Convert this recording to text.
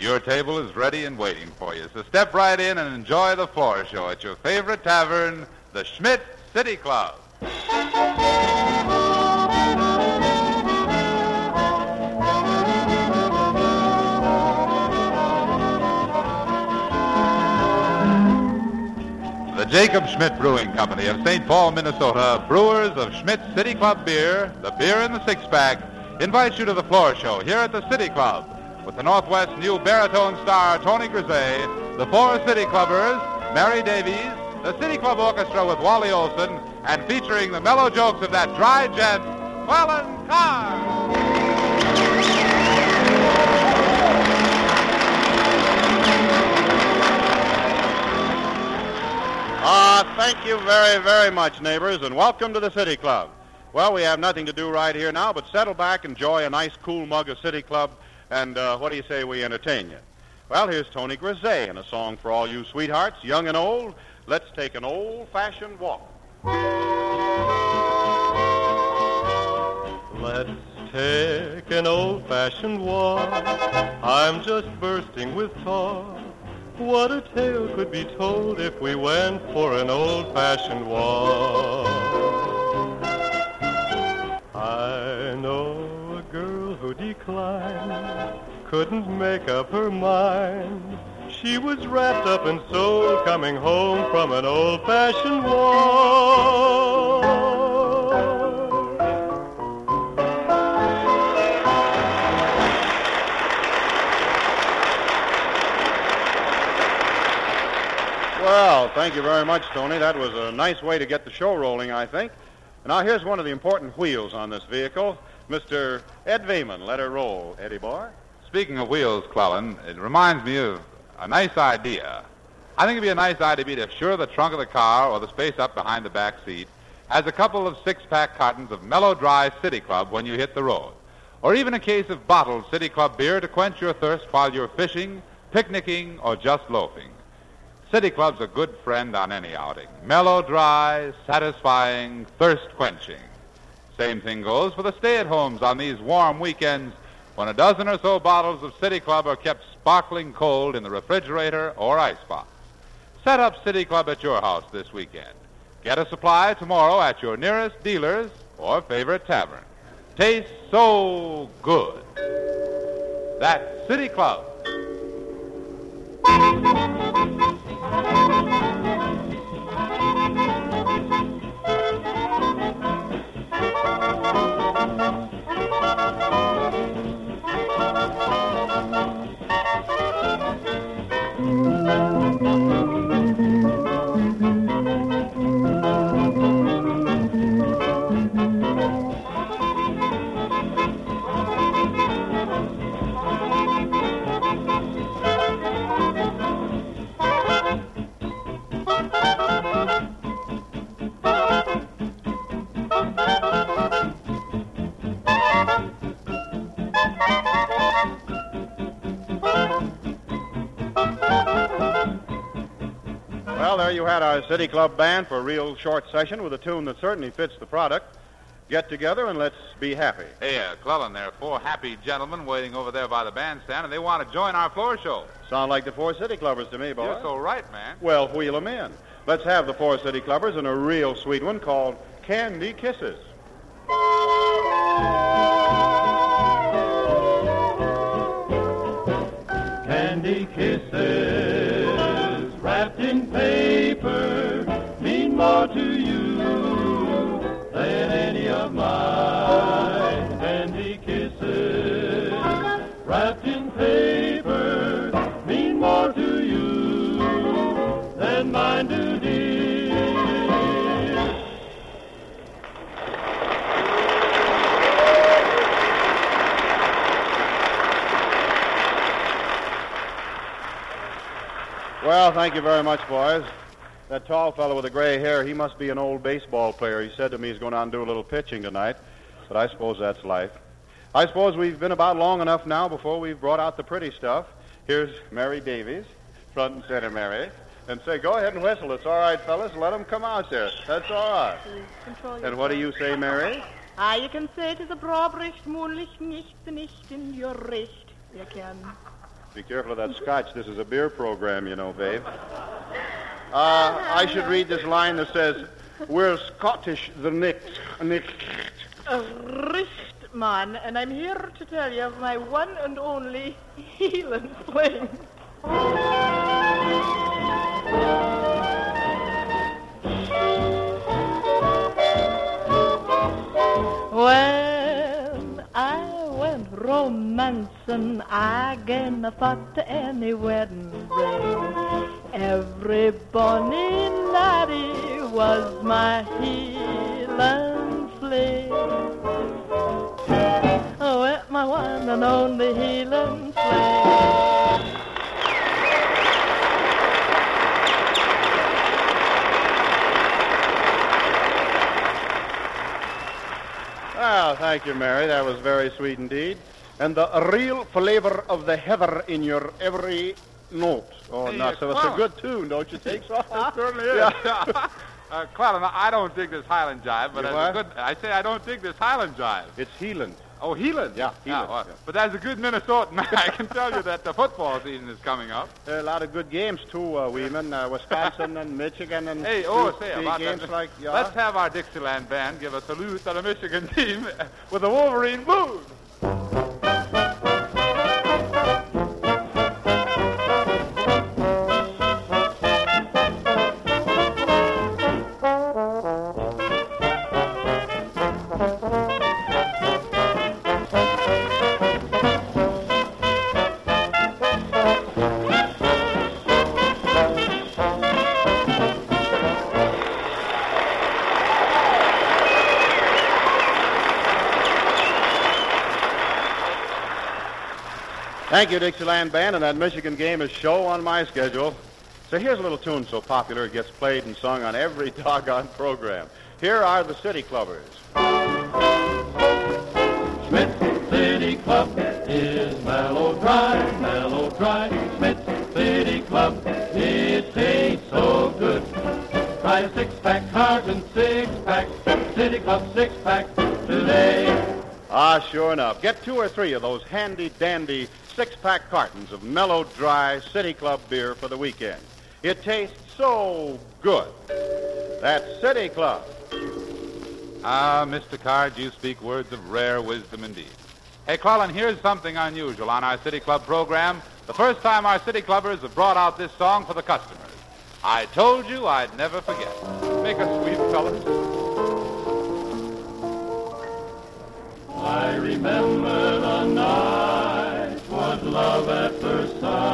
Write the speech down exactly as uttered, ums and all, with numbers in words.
Your table is ready and waiting for you. So step right in and enjoy the floor show at your favorite tavern, the Schmidt City Club. The Jacob Schmidt Brewing Company of Saint Paul, Minnesota, brewers of Schmidt City Club beer, the beer in the six-pack, invites you to the floor show here at the City Club with the Northwest new baritone star Tony Grisey, the four City Clubbers, Mary Davies, the City Club Orchestra with Wally Olson, and featuring the mellow jokes of that dry gent, Quellen Carr. Ah, uh, thank you very, very much, neighbors, and welcome to the City Club. Well, we have nothing to do right here now but settle back, enjoy a nice cool mug of City Club, and uh, what do you say we entertain you? Well, here's Tony Grisey and a song for all you sweethearts, young and old. Let's take an old-fashioned walk. Let's take an old-fashioned walk. I'm just bursting with talk. What a tale could be told if we went for an old-fashioned walk. I know a girl who declined, couldn't make up her mind. She was wrapped up and sold, coming home from an old-fashioned walk. Well, thank you very much, Tony. That was a nice way to get the show rolling, I think. And now here's one of the important wheels on this vehicle, Mister Ed Veman. Let her roll, Eddie boy. Speaking of wheels, Clellan, it reminds me of a nice idea. I think it'd be a nice idea to be sure the trunk of the car or the space up behind the back seat has a couple of six-pack cartons of Mellow Dry City Club when you hit the road. Or even a case of bottled City Club beer to quench your thirst while you're fishing, picnicking, or just loafing. City Club's a good friend on any outing. Mellow, dry, satisfying, thirst-quenching. Same thing goes for the stay-at-homes on these warm weekends when a dozen or so bottles of City Club are kept sparkling cold in the refrigerator or icebox. Set up City Club at your house this weekend. Get a supply tomorrow at your nearest dealer's or favorite tavern. Tastes so good. That's City Club. Well, there you had our City Club band for a real short session with a tune that certainly fits the product. Get together and let's be happy. Hey, uh, Clellan, there are four happy gentlemen waiting over there by the bandstand, and they want to join our floor show. Sound like the four City Clubbers to me, boy. You're so right, man. Well, wheel them in. Let's have the four City Clubbers and a real sweet one called Candy Kisses. Candy kisses wrapped in paper mean more to you than any of mine. Candy kisses wrapped in paper mean more to you than mine do, dear. Well, thank you very much, boys. That tall fellow with the gray hair, he must be an old baseball player. He said to me he's going out and do a little pitching tonight, but I suppose that's life. I suppose we've been about long enough now before we've brought out the pretty stuff. Here's Mary Davies, front and center, Mary. And say, go ahead and whistle. It's all right, fellas. Let them come out there. That's all right. And what do you say, Mary? Ah, you can say it is a Brobrecht, Moonlicht, nicht, nicht in your recht. You can. Be careful of that scotch. This is a beer program, you know, babe. Uh, I should read this line that says, we're Scottish, the Nick. Nick. A Richtman, and I'm here to tell you of my one and only healing fling. When I went romancing, I gave a thought to any wedding ring. Every bonny laddie was my healing fling. Oh, with my one and only healing fling. Well, thank you, Mary. That was very sweet indeed. And the real flavor of the heather in your every note. Oh, Hey, not so. It's a Clellan. good tune, don't you think so? It certainly is. Yeah. uh, Clellan, I don't dig this Highland jive, but You as what? a good, I say I don't dig this Highland jive. It's Heelan. Oh, Heelan. Yeah, Heelan, well, yeah. But as a good Minnesotan, I can tell you that the football season is coming up. There are a lot of good games, too, uh, Weeman. Uh, Wisconsin and Michigan and Hey, oh, two say big about games that. like, yeah. Let's have our Dixieland band give a salute to the Michigan team with the Wolverine Blues. Thank you, Dixieland Band, and that Michigan game is show on my schedule. So here's a little tune so popular it gets played and sung on every doggone program. Here are the City Clubbers. Smith's City Club is mellow dry, mellow dry. Smith's City Club, it tastes so good. Try a six-pack carton, six-pack, City Club six-pack today. Ah, sure enough. Get two or three of those handy-dandy six-pack cartons of mellow, dry City Club beer for the weekend. It tastes so good. That's City Club. Ah, Mister Card, you speak words of rare wisdom indeed. Hey, Clellan, here's something unusual on our City Club program. The first time our City Clubbers have brought out this song for the customers. I told you I'd never forget. Make a sweet fellow. I remember the night was love at first sight.